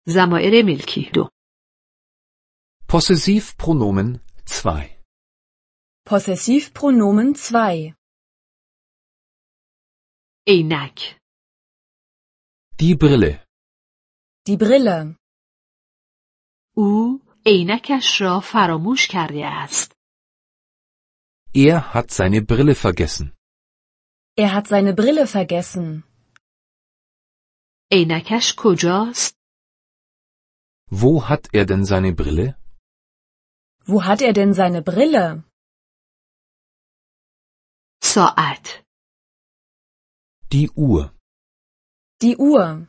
ضمایر ملکی 2. Possessivpronomen 2. Possessivpronomen 2. عینک Die Brille. Die Brille. او عینکش را فراموش کرده است. Er hat seine Brille vergessen. Er hat seine Brille vergessen. عینکش کجاست؟ Wo hat er denn seine Brille? Wo hat er denn seine Brille? ساعت Die Uhr. Die Uhr.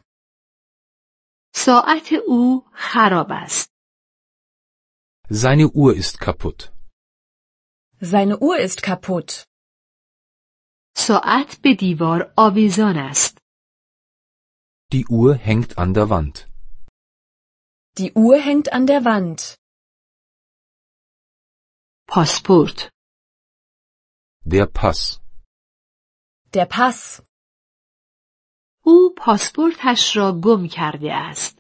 ساعت او خراب است. Seine Uhr ist kaputt. Seine Uhr ist kaputt. ساعت به دیوار آویزان است. Die Uhr hängt an der Wand. Die Uhr hängt an der Wand. پاسپورت Der Pass. Der Pass. او پاسپورتش را گم کرده است.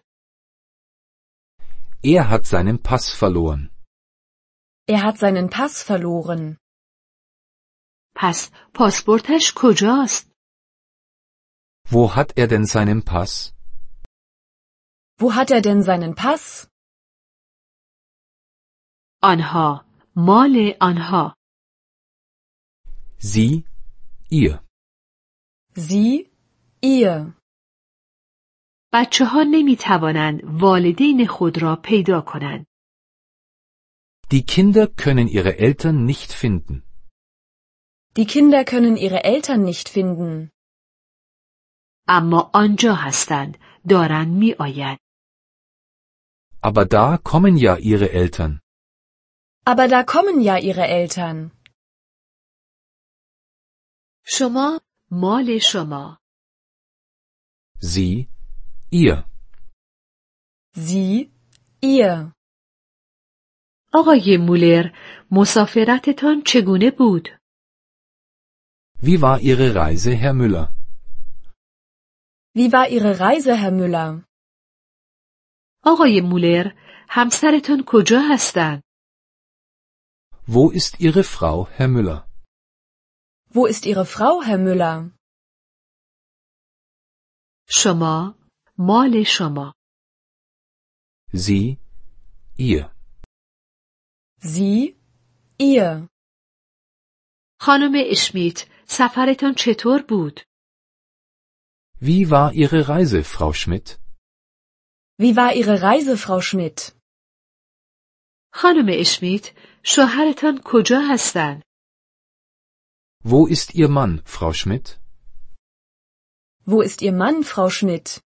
Er hat seinen Pass verloren. Er hat seinen Pass verloren. پس پاسپورتش کجاست؟ Wo hat er denn seinen Pass? Wo hat er denn seinen Pass? آنها مال آنها. Sie, ihr. Sie, ihr. بچه ها نمی توانند والدین خود را پیدا کنند. Die Kinder können ihre Eltern nicht finden. Die Kinder können ihre Eltern nicht finden. اما آنجا هستند، دارند می آیند. Aber da kommen ja ihre Eltern. Aber da kommen ja ihre Eltern. شما مال شما. Sie, ihr. Sie, ihr. آقای مولر، مسافرتتان چگونه بود؟ Wie war Ihre Reise, Herr Müller? Wie war Ihre Reise, Herr Müller? آقای مولر، همسرتان کجا هستند؟ Wo ist Ihre Frau, Herr Müller? Wo ist Ihre Frau, Herr Müller? شما مال شما. Sie, ihr. Sie, ihr. خانم اشمیت، سفرتان چطور بود؟ Wie war Ihre Reise, Frau Schmidt? Wie war Ihre Reise, Frau Schmidt? خانم اشمیت، شوهرتان کجا هستند؟ Wo ist Ihr Mann, Frau Schmidt? Wo ist Ihr Mann, Frau Schmidt?